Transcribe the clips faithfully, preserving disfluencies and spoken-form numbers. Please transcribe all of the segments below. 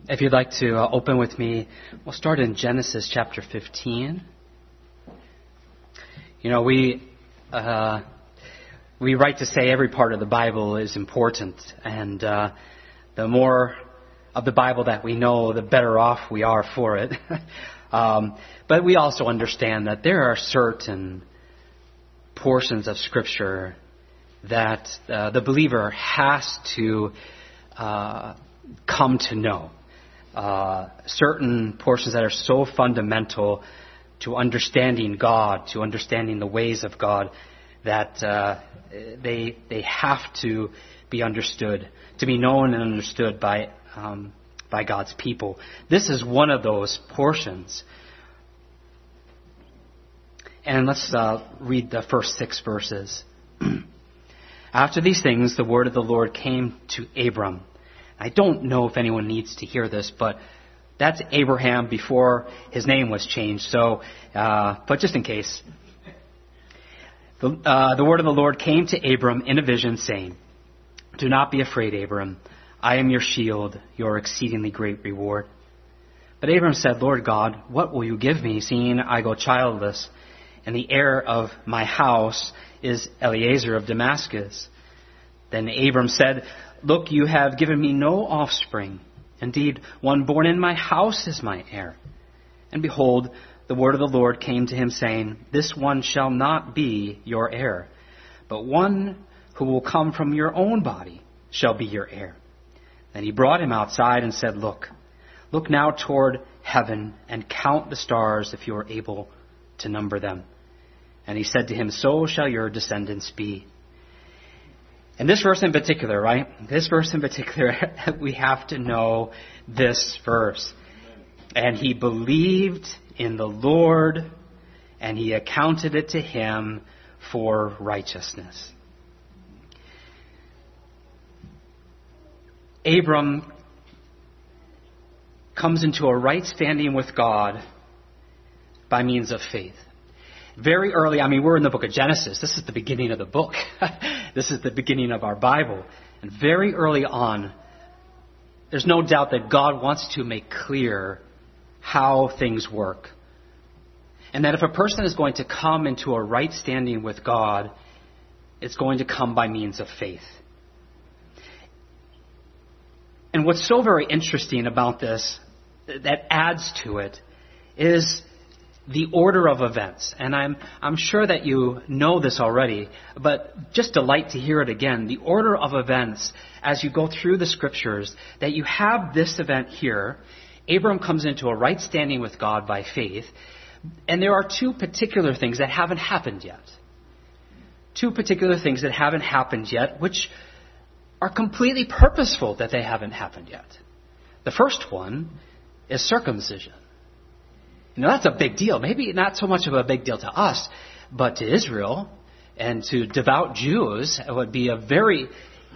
If you'd like to uh, open with me, we'll start in Genesis chapter fifteen. You know, we uh, we like to say every part of the Bible is important, and uh, the more of the Bible that we know, the better off we are for it. um, but we also understand that there are certain portions of Scripture that uh, the believer has to uh, come to know. Uh, certain portions that are so fundamental to understanding God, to understanding the ways of God, that uh, they they have to be understood, to be known and understood by um, by God's people. This is one of those portions. And let's uh, read the first six verses. After these things, the word of the Lord came to Abram. I don't know if anyone needs to hear this, but that's Abraham before his name was changed. So, uh, but just in case. The, uh, the word of the Lord came to Abram in a vision, saying, "Do not be afraid, Abram. I am your shield, your exceedingly great reward." But Abram said, "Lord God, what will you give me, seeing I go childless, and the heir of my house is Eliezer of Damascus?" Then Abram said, "Look, you have given me no offspring. Indeed, one born in my house is my heir." And behold, the word of the Lord came to him, saying, "This one shall not be your heir, but one who will come from your own body shall be your heir." Then he brought him outside and said, Look, look now toward heaven and count the stars if you are able to number them." And he said to him, "So shall your descendants be." And this verse in particular, right? This verse in particular, we have to know this verse. And he believed in the Lord, and he accounted it to him for righteousness. Abram comes into a right standing with God by means of faith. Very early, I mean, we're in the book of Genesis. This is the beginning of the book. This is the beginning of our Bible. And very early on, there's no doubt that God wants to make clear how things work. And that if a person is going to come into a right standing with God, it's going to come by means of faith. And what's so very interesting about this, that adds to it, is the order of events. And I'm I'm sure that you know this already, but just delight to hear it again. The order of events as you go through the Scriptures, that you have this event here. Abram comes into a right standing with God by faith. And there are two particular things that haven't happened yet. Two particular things that haven't happened yet, which are completely purposeful that they haven't happened yet. The first one is circumcision. You know, that's a big deal. Maybe not so much of a big deal to us, but to Israel and to devout Jews, it would be a very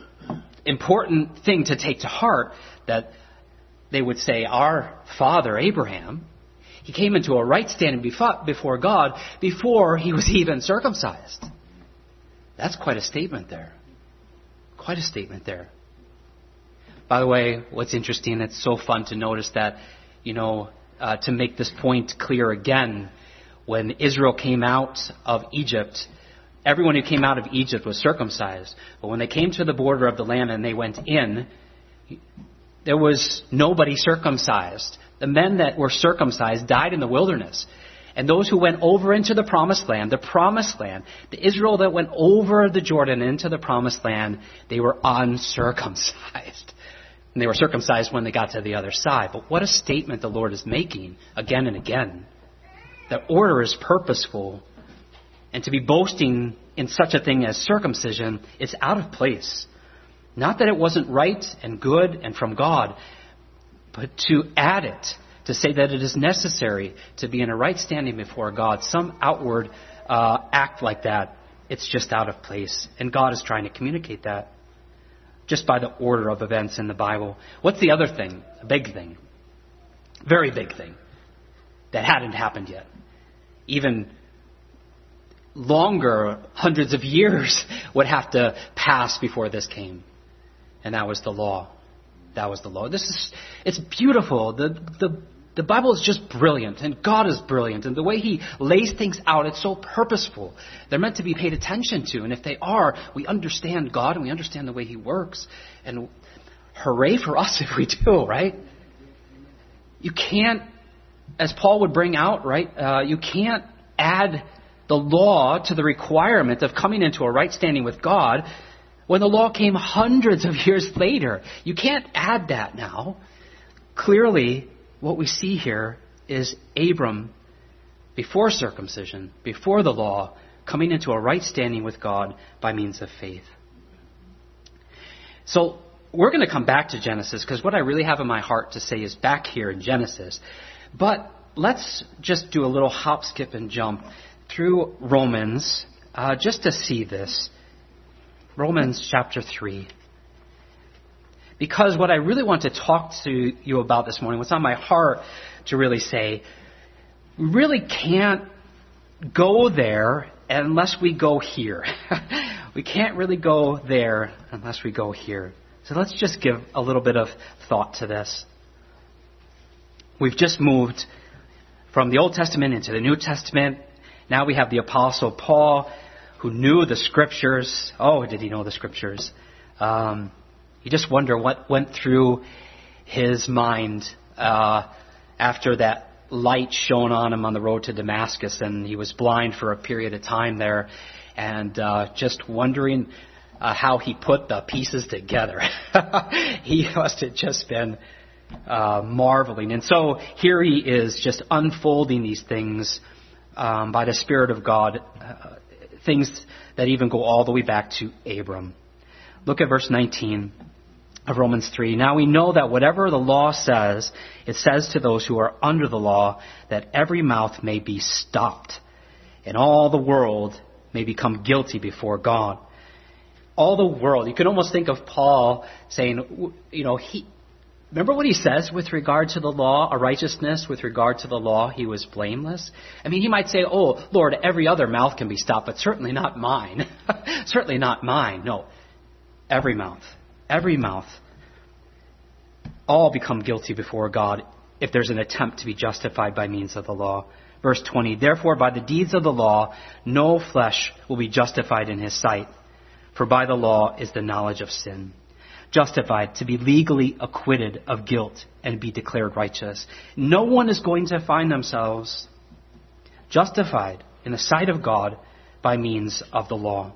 important thing to take to heart, that they would say, our father Abraham, he came into a right standing before God before he was even circumcised. That's quite a statement there. Quite a statement there. By the way, what's interesting, it's so fun to notice that, you know, Uh, to make this point clear again, when Israel came out of Egypt, everyone who came out of Egypt was circumcised. But when they came to the border of the land and they went in, there was nobody circumcised. The men that were circumcised died in the wilderness. And those who went over into the promised land, the promised land, the Israel that went over the Jordan into the promised land, they were uncircumcised. And they were circumcised when they got to the other side. But what a statement the Lord is making again and again. That order is purposeful. And to be boasting in such a thing as circumcision, it's out of place. Not that it wasn't right and good and from God, but to add it, to say that it is necessary to be in a right standing before God, some outward uh, act like that, it's just out of place. And God is trying to communicate that just by the order of events in the Bible. What's the other thing? A big thing. Very big thing. That hadn't happened yet. Even longer, hundreds of years would have to pass before this came. And that was the law. that was the law. This is, it's beautiful. The, the, the Bible is just brilliant, and God is brilliant. And the way he lays things out, it's so purposeful. They're meant to be paid attention to. And if they are, we understand God and we understand the way he works. And hooray for us if we do, right? You can't, as Paul would bring out, right, uh, you can't add the law to the requirement of coming into a right standing with God when the law came hundreds of years later. You can't add that now. Clearly, what we see here is Abram, before circumcision, before the law, coming into a right standing with God by means of faith. So we're going to come back to Genesis, because what I really have in my heart to say is back here in Genesis. But let's just do a little hop, skip, and jump through Romans uh, just to see this. Romans chapter three. Because what I really want to talk to you about this morning, what's on my heart to really say, we really can't go there unless we go here. We can't really go there unless we go here. So let's just give a little bit of thought to this. We've just moved from the Old Testament into the New Testament. Now we have the Apostle Paul, who knew the Scriptures. Oh, did he know the Scriptures? Um, you just wonder what went through his mind uh, after that light shone on him on the road to Damascus, and he was blind for a period of time there, and uh, just wondering uh, how he put the pieces together. He must have just been uh, marveling. And so here he is, just unfolding these things um, by the Spirit of God, uh, things that even go all the way back to Abram. Look at verse nineteen of Romans three. Now we know that whatever the law says, it says to those who are under the law, that every mouth may be stopped, and all the world may become guilty before God. All the world. You can almost think of Paul saying, you know, he, remember what he says with regard to the law, a righteousness with regard to the law, he was blameless. I mean, he might say, oh, Lord, every other mouth can be stopped, but certainly not mine. Certainly not mine. No, every mouth, every mouth, all become guilty before God if there's an attempt to be justified by means of the law. Verse twenty, therefore by the deeds of the law, no flesh will be justified in his sight, for by the law is the knowledge of sin. Justified, to be legally acquitted of guilt and be declared righteous. No one is going to find themselves justified in the sight of God by means of the law.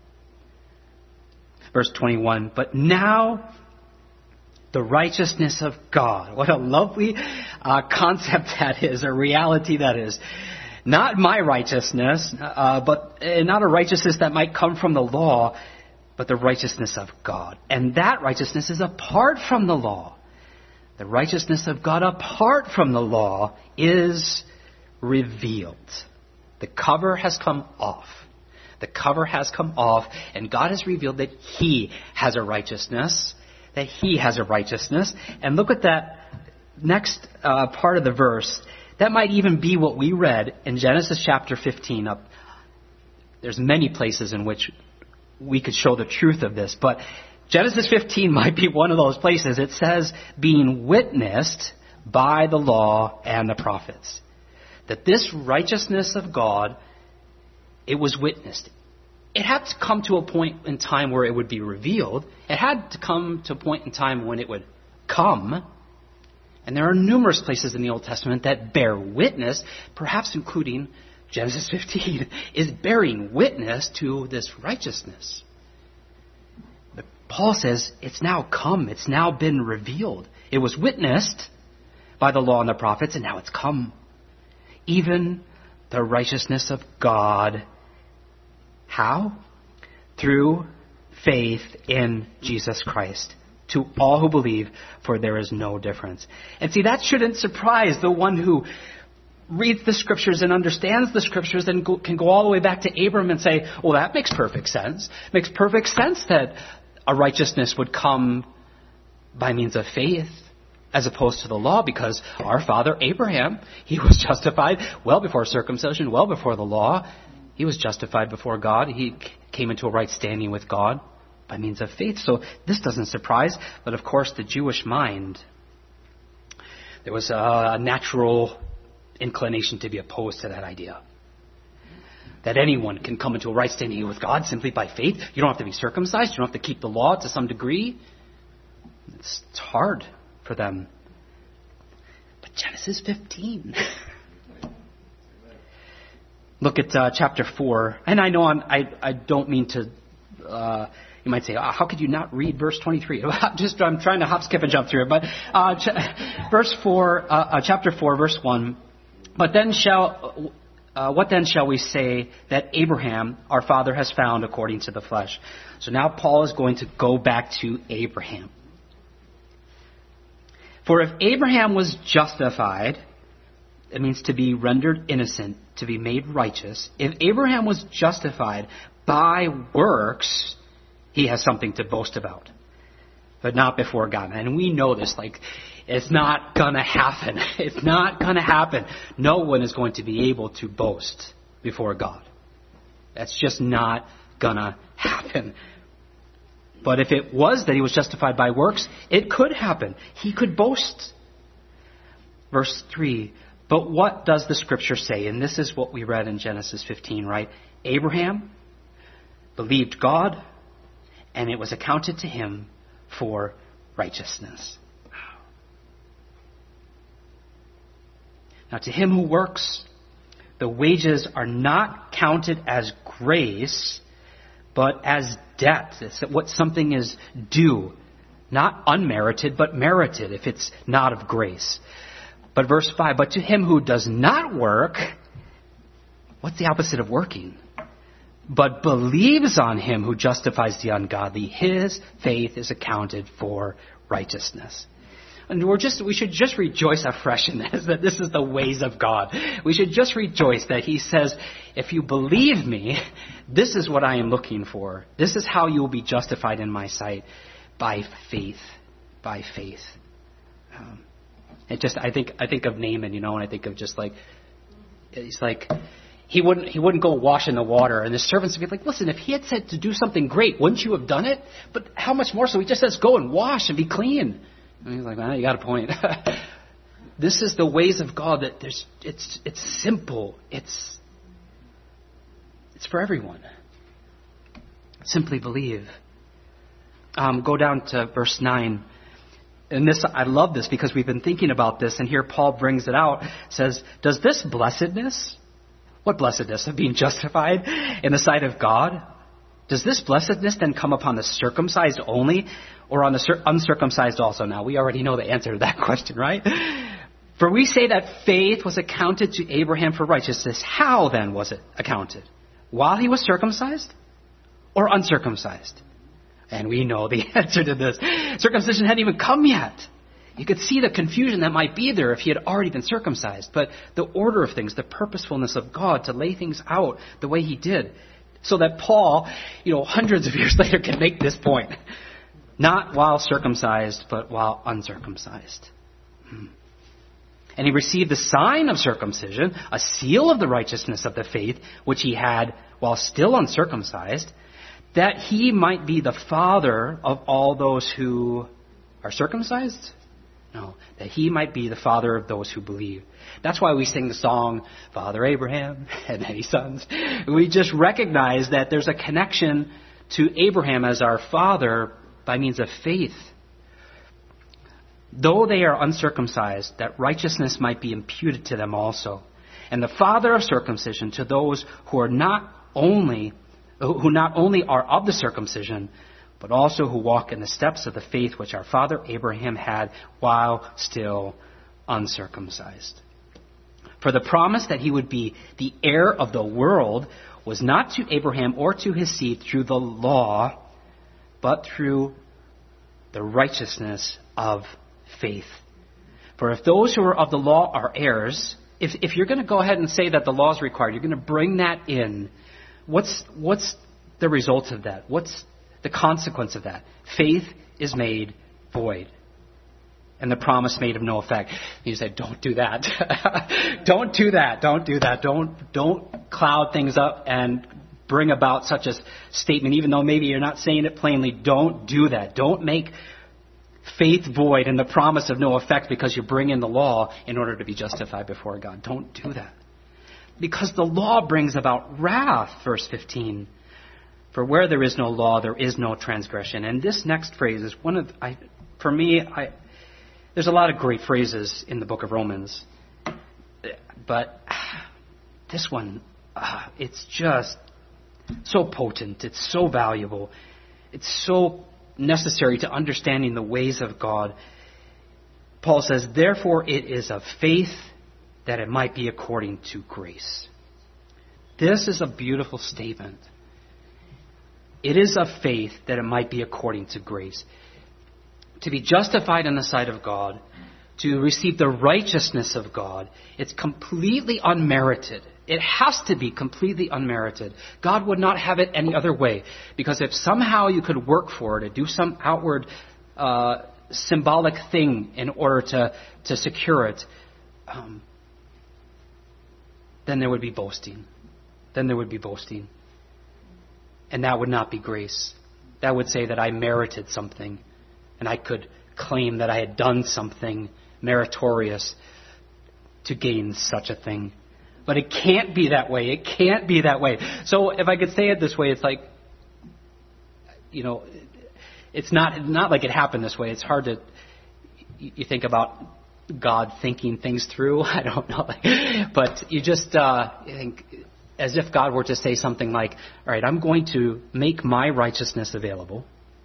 Verse twenty-one, but now the righteousness of God. What a lovely uh, concept that is, a reality that is. Not my righteousness, uh, but uh, not a righteousness that might come from the law, but the righteousness of God. And that righteousness is apart from the law. The righteousness of God apart from the law is revealed. The cover has come off. The cover has come off, and God has revealed that He has a righteousness, that He has a righteousness. And look at that next uh, part of the verse. That might even be what we read in Genesis chapter fifteen. Up, there's many places in which we could show the truth of this, but Genesis fifteen might be one of those places. It says, being witnessed by the law and the prophets. That this righteousness of God, it was witnessed. It had to come to a point in time where it would be revealed. It had to come to a point in time when it would come. And there are numerous places in the Old Testament that bear witness, perhaps including Genesis fifteen, is bearing witness to this righteousness. But Paul says it's now come. It's now been revealed. It was witnessed by the law and the prophets, and now it's come. Even the righteousness of God. How? Through faith in Jesus Christ. To all who believe, for there is no difference. And see, that shouldn't surprise the one who reads the Scriptures and understands the Scriptures and go, can go all the way back to Abram and say, well, that makes perfect sense. It makes perfect sense that a righteousness would come by means of faith as opposed to the law, because our father Abraham, he was justified well before circumcision, well before the law. He was justified before God. He came into a right standing with God by means of faith. So this doesn't surprise, but of course the Jewish mind, there was a natural inclination to be opposed to that idea. That anyone can come into a right standing with God simply by faith. You don't have to be circumcised. You don't have to keep the law to some degree. It's, it's hard for them. But Genesis fifteen. Look at uh, chapter four. And I know I'm, I I don't mean to... Uh, you might say, oh, how could you not read verse twenty-three? Just I'm trying to hop, skip, and jump through it. But uh, ch- verse four, uh, uh, chapter four, verse one. But then shall... Uh, what then shall we say that Abraham, our father, has found according to the flesh? So now Paul is going to go back to Abraham. For if Abraham was justified, it means to be rendered innocent, to be made righteous. If Abraham was justified by works, he has something to boast about, but not before God. And we know this, like, it's not going to happen. It's not going to happen. No one is going to be able to boast before God. That's just not going to happen. But if it was that he was justified by works, it could happen. He could boast. Verse three, but what does the scripture say? And this is what we read in Genesis fifteen, right? Abraham believed God, and it was accounted to him for righteousness. Now, to him who works, the wages are not counted as grace, but as debt. It's what something is due. Not unmerited, but merited if it's not of grace. But verse five, but to him who does not work, what's the opposite of working? But believes on him who justifies the ungodly, his faith is accounted for righteousness. And we're just, we should just rejoice afresh in this, that this is the ways of God. We should just rejoice that he says, if you believe me, this is what I am looking for. This is how you will be justified in my sight, by faith, by faith. Um, it just, I think, I think of Naaman, you know, and I think of just like, he's like, he wouldn't, he wouldn't go wash in the water, and the servants would be like, listen, if he had said to do something great, wouldn't you have done it? But how much more so? He just says, go and wash and be clean. And he's like, well, you got a point. This is the ways of God, that there's, it's, it's simple. It's, it's for everyone. Simply believe. Um, go down to verse nine. And this, I love this because we've been thinking about this, and here Paul brings it out. Says, does this blessedness, what blessedness of being justified in the sight of God, does this blessedness then come upon the circumcised only, or on the uncircumcised also? Now, we already know the answer to that question, right? For we say that faith was accounted to Abraham for righteousness. How then was it accounted? While he was circumcised or uncircumcised? And we know the answer to this. Circumcision hadn't even come yet. You could see the confusion that might be there if he had already been circumcised. But the order of things, the purposefulness of God to lay things out the way he did, so that Paul, you know, hundreds of years later can make this point. Not while circumcised, but while uncircumcised. Hmm. And he received the sign of circumcision, a seal of the righteousness of the faith, which he had while still uncircumcised, that he might be the father of all those who are circumcised? No, that he might be the father of those who believe. That's why we sing the song, Father Abraham and many sons. We just recognize that there's a connection to Abraham as our father by means of faith. Though they are uncircumcised, that righteousness might be imputed to them also. And the father of circumcision to those who are not only, who not only are of the circumcision, but also who walk in the steps of the faith which our father Abraham had while still uncircumcised. For the promise that he would be the heir of the world was not to Abraham or to his seed through the law, but through the righteousness of faith. For if those who are of the law are heirs, if, if you're going to go ahead and say that the law is required, you're going to bring that in, what's, what's the result of that? What's the consequence of that? Faith is made void, and the promise made of no effect. You say, don't do that. Don't do that. Don't do that. Don't, don't cloud things up and bring about such a statement, even though maybe you're not saying it plainly. Don't do that. Don't make faith void and the promise of no effect because you bring in the law in order to be justified before God. Don't do that. Because the law brings about wrath, verse fifteen. For where there is no law, there is no transgression. And this next phrase is one of, I, for me, I, there's a lot of great phrases in the book of Romans. But this one, uh, it's just so potent. It's so valuable. It's so necessary to understanding the ways of God. Paul says, therefore it is of faith that it might be according to grace. This is a beautiful statement. It is of faith that it might be according to grace. To be justified in the sight of God, to receive the righteousness of God, it's completely unmerited. It has to be completely unmerited. God would not have it any other way. Because if somehow you could work for it, or do some outward uh, symbolic thing in order to, to secure it, um, then there would be boasting. Then there would be boasting. And that would not be grace. That would say that I merited something. And I could claim that I had done something meritorious to gain such a thing. But it can't be that way. It can't be that way. So if I could say it this way, it's like, you know, it's not not like it happened this way. It's hard to, you think about God thinking things through. I don't know. But you just uh, you think, as if God were to say something like, all right, I'm going to make my righteousness available.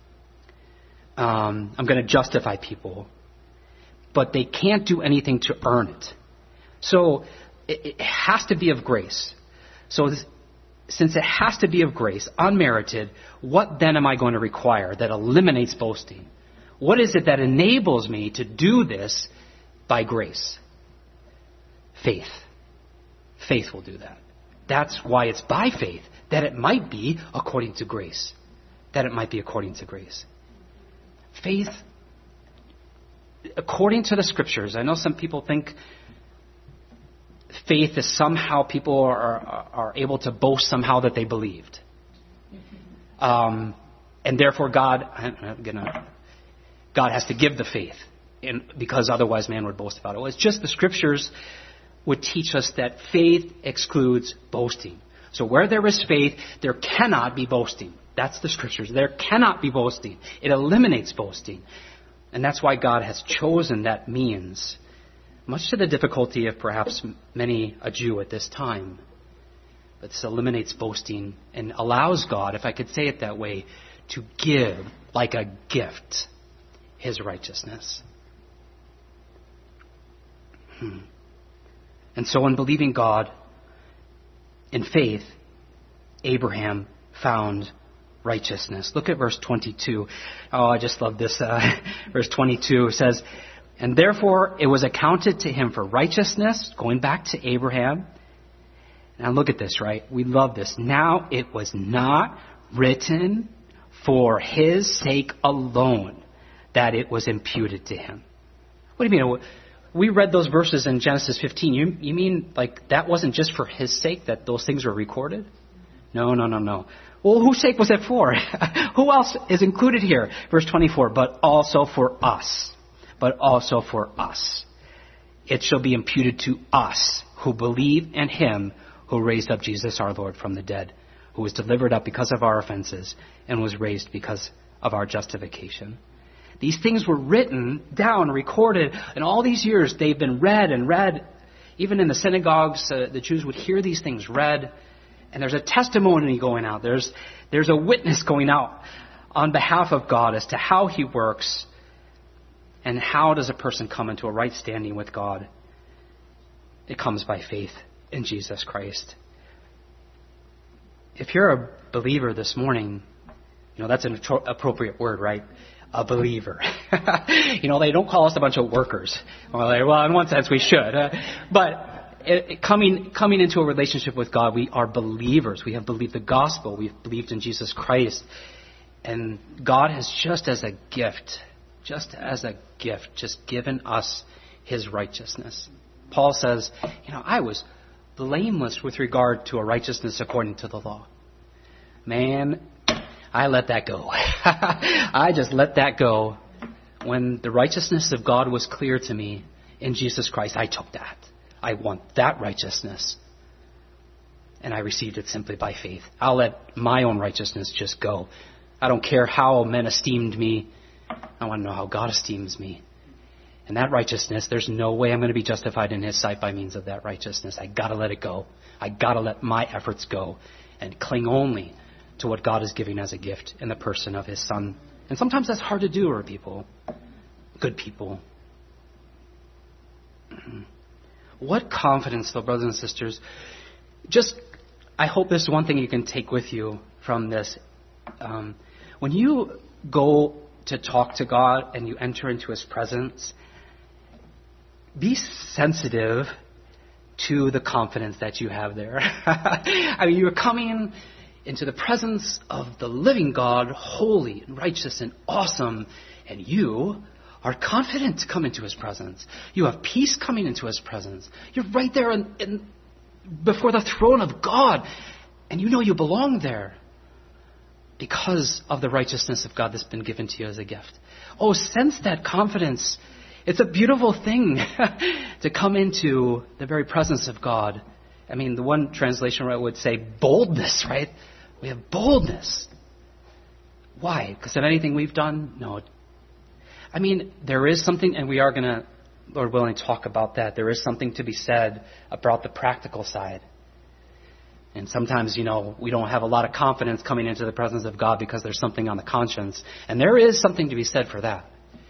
Um, I'm going to justify people. But they can't do anything to earn it. So it, it has to be of grace. So this, since it has to be of grace, unmerited, what then am I going to require that eliminates boasting? What is it that enables me to do this by grace? Faith. Faith will do that. That's why it's by faith, that it might be according to grace. That it might be according to grace. Faith, according to the Scriptures, I know some people think faith is somehow people are, are, are able to boast somehow that they believed. Um, and therefore God, I'm gonna, God has to give the faith, in, because otherwise man would boast about it. Well, it's just the Scriptures would teach us that faith excludes boasting. So where there is faith, there cannot be boasting. That's the Scriptures. There cannot be boasting. It eliminates boasting. And that's why God has chosen that means, much to the difficulty of perhaps many a Jew at this time. But this eliminates boasting and allows God, if I could say it that way, to give like a gift His righteousness. Hmm. And so in believing God, in faith, Abraham found righteousness. Look at verse twenty-two. Oh, I just love this. Uh, verse twenty-two says, and therefore it was accounted to him for righteousness, going back to Abraham. Now look at this, right? We love this. Now it was not written for his sake alone that it was imputed to him. What do you mean? We read those verses in Genesis fifteen. You, you mean like that wasn't just for his sake that those things were recorded? No, no, no, no. Well, whose sake was it for? Who else is included here? Verse twenty-four, but also for us. But also for us. It shall be imputed to us who believe in him who raised up Jesus our Lord from the dead, who was delivered up because of our offenses and was raised because of our justification. These things were written down, recorded, and all these years they've been read and read. Even in the synagogues, uh, the Jews would hear these things read. And there's a testimony going out. There's, there's a witness going out on behalf of God as to how He works and how does a person come into a right standing with God. It comes by faith in Jesus Christ. If you're a believer this morning, you know, that's an appropriate word, right? A believer. You know, they don't call us a bunch of workers. Well, in one sense we should. Uh, but it, it, coming coming into a relationship with God, we are believers. We have believed the gospel. We've believed in Jesus Christ. And God has just as a gift, just as a gift, just given us His righteousness. Paul says, you know, I was blameless with regard to a righteousness according to the law. man, I let that go. I just let that go. When the righteousness of God was clear to me in Jesus Christ, I took that. I want that righteousness. And I received it simply by faith. I'll let my own righteousness just go. I don't care how men esteemed me. I want to know how God esteems me. And that righteousness, there's no way I'm going to be justified in His sight by means of that righteousness. I got to let it go. I got to let my efforts go and cling only to what God is giving as a gift in the person of His Son. And sometimes that's hard to do, or people, good people. What confidence, though, brothers and sisters. Just, I hope this is one thing you can take with you from this. Um, when you go to talk to God and you enter into His presence, be sensitive to the confidence that you have there. I mean, you're coming into the presence of the living God, holy and righteous and awesome, and you are confident to come into His presence. You have peace coming into His presence. You're right there in, in, before the throne of God, and you know you belong there because of the righteousness of God that's been given to you as a gift. Oh, sense that confidence. It's a beautiful thing to come into the very presence of God. I mean, the one translation would say boldness, right? We have boldness. Why? Because of anything we've done? No. I mean, there is something, and we are going to, Lord willing, talk about that. There is something to be said about the practical side. And sometimes, you know, we don't have a lot of confidence coming into the presence of God because there's something on the conscience. And there is something to be said for that.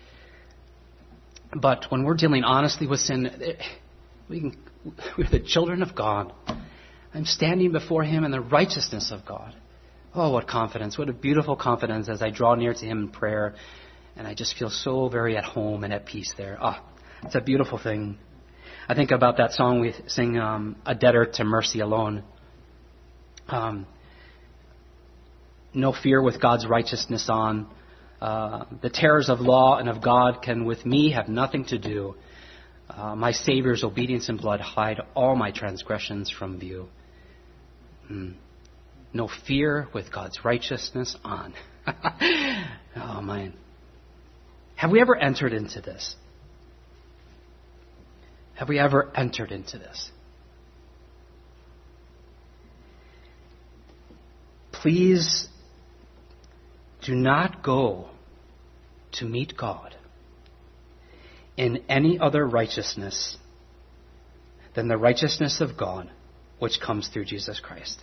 But when we're dealing honestly with sin, we can, we're the children of God. I'm standing before Him in the righteousness of God. Oh, what confidence. What a beautiful confidence as I draw near to Him in prayer. And I just feel so very at home and at peace there. Ah, oh, it's a beautiful thing. I think about that song we sing, um, A Debtor to Mercy Alone. Um, no fear with God's righteousness on. Uh, the terrors of law and of God can with me have nothing to do. Uh, my Savior's obedience and blood hide all my transgressions from view. Hmm. No fear with God's righteousness on. Oh, man. Have we ever entered into this? Have we ever entered into this? Please do not go to meet God in any other righteousness than the righteousness of God which comes through Jesus Christ.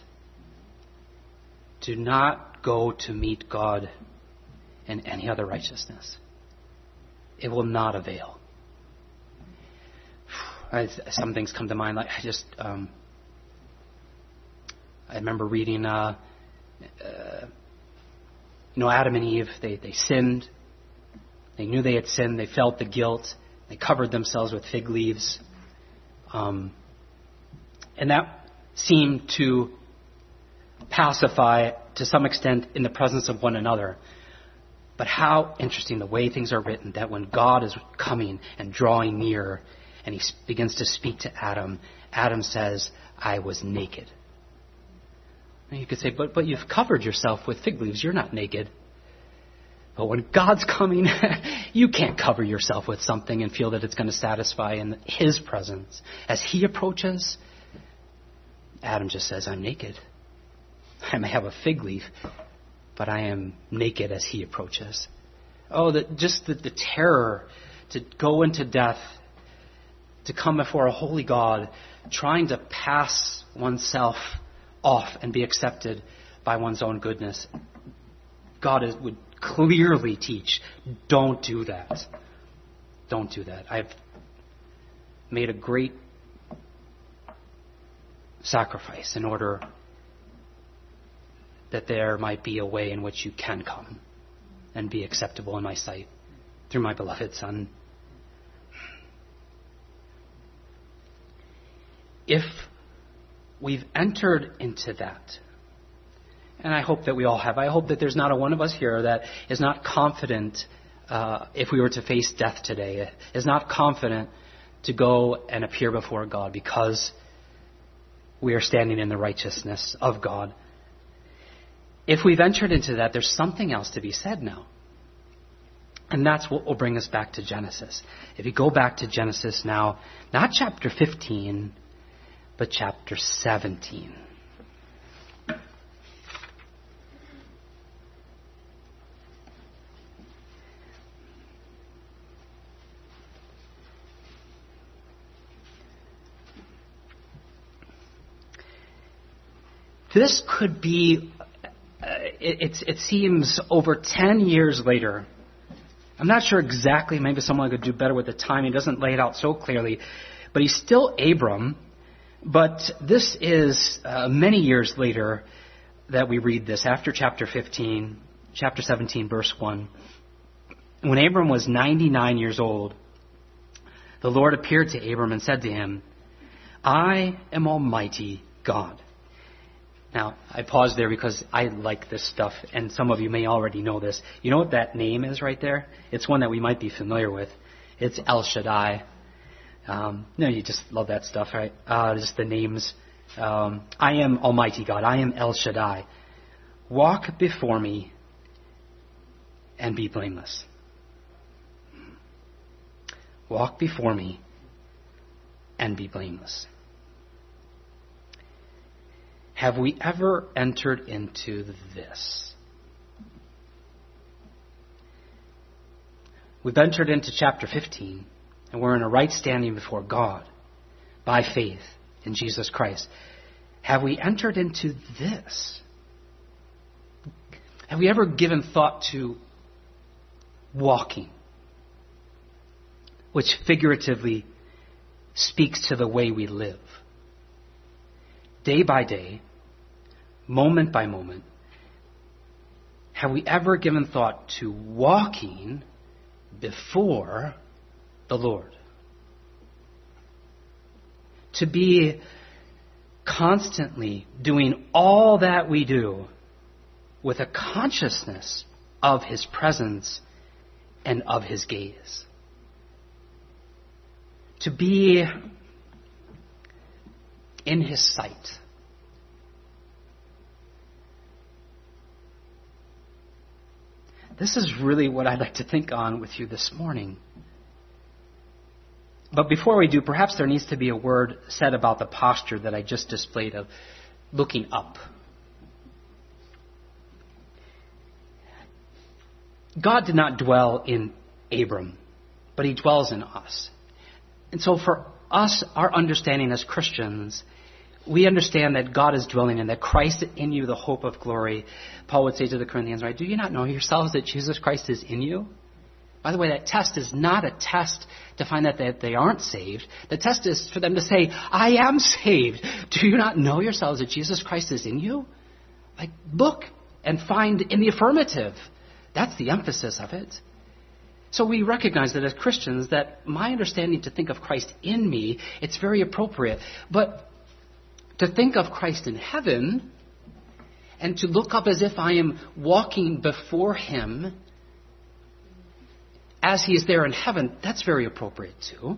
Do not go to meet God in any other righteousness. It will not avail. I, some things come to mind. Like I just, um, I remember reading, uh, uh, you know, Adam and Eve. They they sinned. They knew they had sinned. They felt the guilt. They covered themselves with fig leaves, um, and that seemed to pacify to some extent in the presence of one another. But how interesting the way things are written, that when God is coming and drawing near and He begins to speak to Adam, Adam says, I was naked. And you could say, but, but you've covered yourself with fig leaves. You're not naked. But when God's coming, you can't cover yourself with something and feel that it's going to satisfy in His presence. As He approaches, Adam just says, I'm naked. I may have a fig leaf, but I am naked as He approaches. Oh, the, just the, the terror to go into death, to come before a holy God, trying to pass oneself off and be accepted by one's own goodness. God is, would clearly teach, don't do that. Don't do that. I've made a great sacrifice in order that there might be a way in which you can come and be acceptable in my sight through my beloved Son. If we've entered into that, and I hope that we all have, I hope that there's not a one of us here that is not confident, uh, if we were to face death today, is not confident to go and appear before God because we are standing in the righteousness of God. if we've entered into that, there's something else to be said now. And that's what will bring us back to Genesis. If you go back to Genesis now, not chapter fifteen, but chapter seventeen. This could be, uh, it, it seems, over ten years later. I'm not sure exactly. Maybe someone could do better with the time. He doesn't lay it out so clearly. But he's still Abram. But this is uh, many years later that we read this, after chapter fifteen, chapter seventeen, verse one. When Abram was ninety-nine years old, the Lord appeared to Abram and said to him, I am Almighty God. Now, I pause there because I like this stuff, and some of you may already know this. You know what that name is right there? It's one that we might be familiar with. It's El Shaddai. Um, no, you just love that stuff, right? Uh, just the names. Um, I am Almighty God. I am El Shaddai. Walk before me and be blameless. Walk before me and be blameless. Have we ever entered into this? We've entered into chapter fifteen, and we're in a right standing before God by faith in Jesus Christ. Have we entered into this? Have we ever given thought to walking, which figuratively speaks to the way we live? Day by day, moment by moment, have we ever given thought to walking before the Lord? To be constantly doing all that we do with a consciousness of His presence and of His gaze. To be in His sight. This is really what I'd like to think on with you this morning. But before we do, perhaps there needs to be a word said about the posture that I just displayed of looking up. God did not dwell in Abram, but He dwells in us. And so for us, our understanding as Christians, we understand that God is dwelling in, that Christ in you, the hope of glory. Paul would say to the Corinthians, right, do you not know yourselves that Jesus Christ is in you? By the way, that test is not a test to find out that they aren't saved. The test is for them to say, I am saved. Do you not know yourselves that Jesus Christ is in you? Like, look and find in the affirmative. That's the emphasis of it. So we recognize that as Christians, that my understanding to think of Christ in me, it's very appropriate. But to think of Christ in heaven and to look up as if I am walking before Him as He is there in heaven, that's very appropriate too.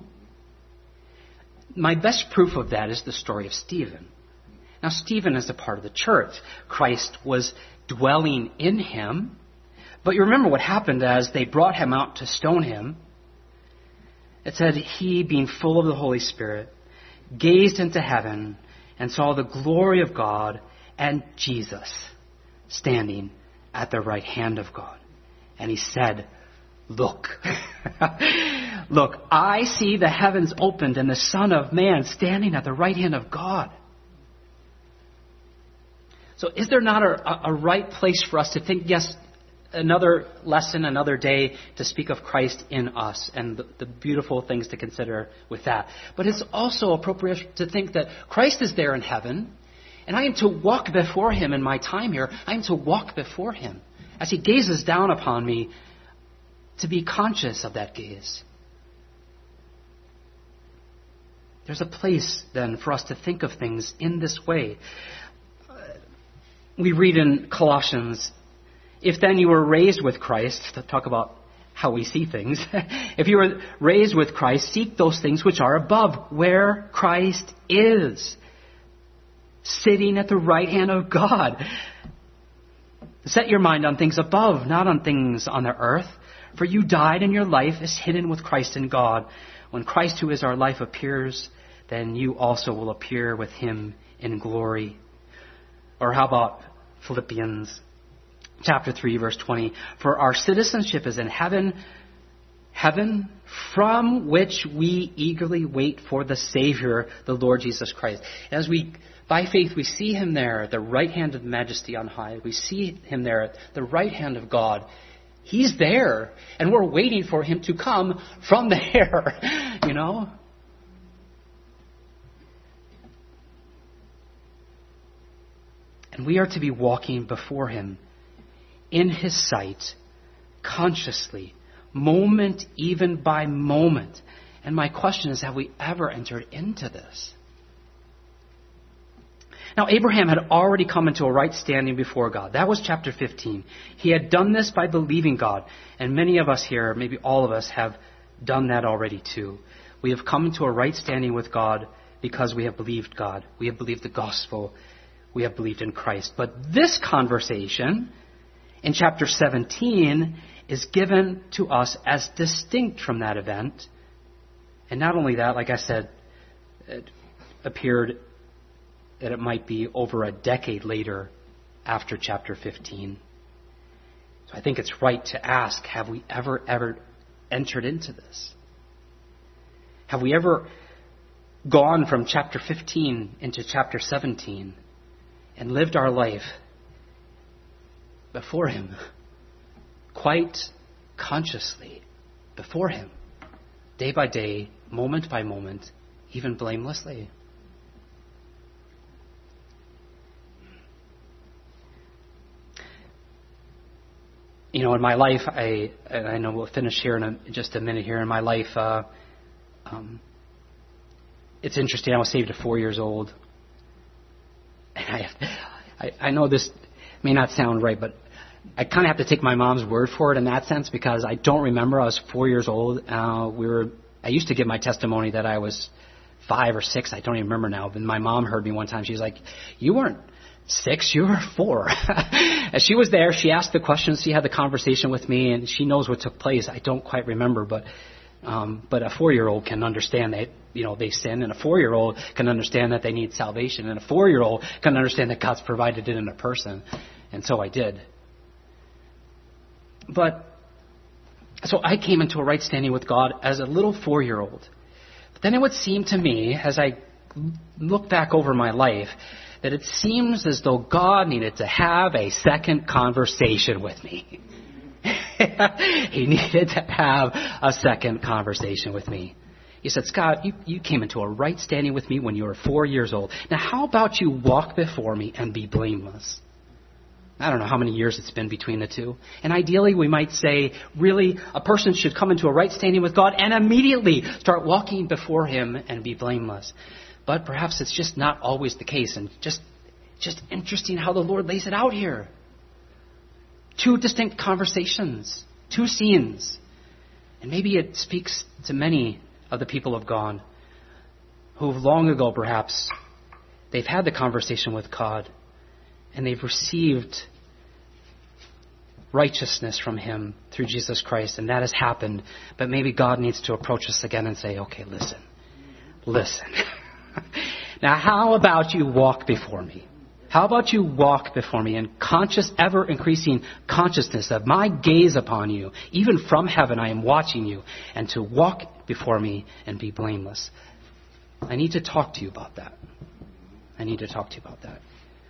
My best proof of that is the story of Stephen. Now, Stephen is a part of the church. Christ was dwelling in him. But you remember what happened as they brought him out to stone him. It said, he, being full of the Holy Spirit, gazed into heaven and saw the glory of God and Jesus standing at the right hand of God. And he said, look, look, I see the heavens opened and the Son of Man standing at the right hand of God. So is there not a, a right place for us to think, yes, another lesson, another day to speak of Christ in us and the, the beautiful things to consider with that. But it's also appropriate to think that Christ is there in heaven, and I am to walk before Him in my time here. I am to walk before Him as He gazes down upon me, to be conscious of that gaze. There's a place then for us to think of things in this way. We read in Colossians, if then you were raised with Christ, to talk about how we see things, if you were raised with Christ, seek those things which are above, where Christ is, sitting at the right hand of God. Set your mind on things above, not on things on the earth. For you died, and your life is hidden with Christ in God. When Christ, who is our life, appears, then you also will appear with him in glory. Or how about Philippians chapter three, verse twenty? For our citizenship is in heaven, heaven from which we eagerly wait for the Savior, the Lord Jesus Christ. As we, by faith, we see him there at the right hand of majesty on high. We see him there at the right hand of God. He's there, and we're waiting for him to come from there, you know? And we are to be walking before him in his sight, consciously, moment even by moment. And my question is, have we ever entered into this? Now, Abraham had already come into a right standing before God. That was chapter fifteen. He had done this by believing God. And many of us here, maybe all of us, have done that already too. We have come into a right standing with God because we have believed God. We have believed the gospel. We have believed in Christ. But this conversation in chapter seventeen is given to us as distinct from that event. And not only that, like I said, it appeared that it might be over a decade later after chapter fifteen. So I think it's right to ask, have we ever, ever entered into this? Have we ever gone from chapter fifteen into chapter seventeen and lived our life before him, quite consciously before him, day by day, moment by moment, even blamelessly? You know, in my life, I and I know we'll finish here in a, just a minute here. In my life, uh, um, it's interesting. I was saved at four years old. And I, I, I know this may not sound right, but I kind of have to take my mom's word for it in that sense, because I don't remember. I was four years old. Uh, we were. I used to give my testimony that I was five or six. I don't even remember now. But my mom heard me one time. She was like, "You weren't six, you were four." And she was there. She asked the questions. She had the conversation with me, and she knows what took place. I don't quite remember, but um, but a four-year-old can understand that, you know, they sin, and a four-year-old can understand that they need salvation, and a four-year-old can understand that God's provided it in a person. And so I did. But so I came into a right standing with God as a little four-year-old. But then it would seem to me, as I look back over my life, that it seems as though God needed to have a second conversation with me. He needed to have a second conversation with me. He said, "Scott, you, you came into a right standing with me when you were four years old. Now, how about you walk before me and be blameless?" I don't know how many years it's been between the two. And ideally, we might say, really, a person should come into a right standing with God and immediately start walking before him and be blameless. But perhaps it's just not always the case, and just just interesting how the Lord lays it out here. Two distinct conversations, two scenes. And maybe it speaks to many of the people of God who long ago, perhaps, they've had the conversation with God and they've received righteousness from him through Jesus Christ, and that has happened. But maybe God needs to approach us again and say, "Okay, listen, listen." Now, how about you walk before me? How about you walk before me in conscious, ever-increasing consciousness of my gaze upon you? Even from heaven, I am watching you. And to walk before me and be blameless. I need to talk to you about that. I need to talk to you about that.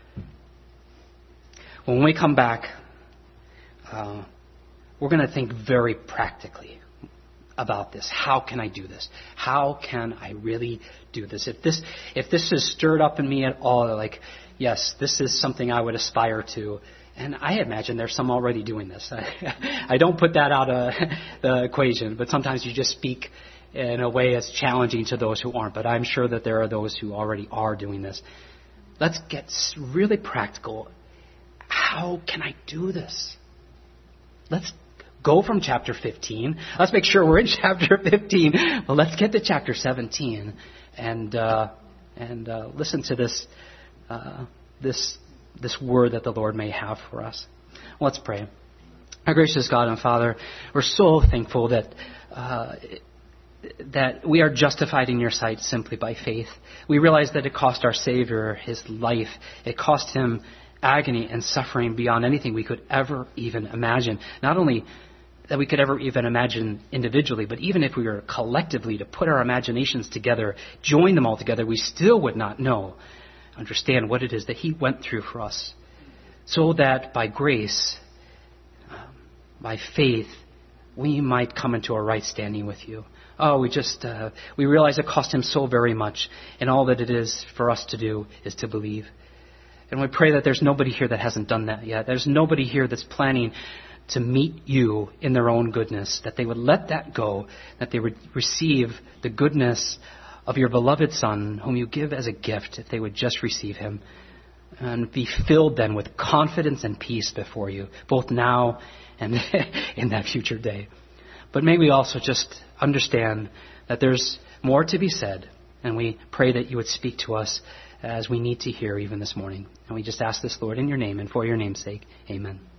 When we come back, uh, we're going to think very practically about this. How can I do this? How can I really do this? If this if this is stirred up in me at all, like, yes, this is something I would aspire to. And I imagine there's some already doing this. I, I don't put that out of the equation, but sometimes you just speak in a way that's challenging to those who aren't. But I'm sure that there are those who already are doing this. Let's get really practical. How can I do this? Let's go from chapter fifteen. Let's make sure we're in chapter fifteen. Well, let's get to chapter seventeen and uh, and uh, listen to this uh, this this word that the Lord may have for us. Let's pray. Our gracious God and Father, we're so thankful that uh, that we are justified in your sight simply by faith. We realize that it cost our Savior his life. It cost him agony and suffering beyond anything we could ever even imagine. Not only that we could ever even imagine individually, but even if we were collectively to put our imaginations together, join them all together, we still would not know, understand what it is that he went through for us. So that by grace, um, by faith, we might come into a right standing with you. Oh, we just, uh, we realize it cost him so very much. And all that it is for us to do is to believe. And we pray that there's nobody here that hasn't done that yet. There's nobody here that's planning to meet you in their own goodness, that they would let that go, that they would receive the goodness of your beloved Son, whom you give as a gift, if they would just receive him and be filled then with confidence and peace before you, both now and in that future day. But may we also just understand that there's more to be said, and we pray that you would speak to us as we need to hear even this morning. And we just ask this, Lord, in your name and for your name's sake. Amen.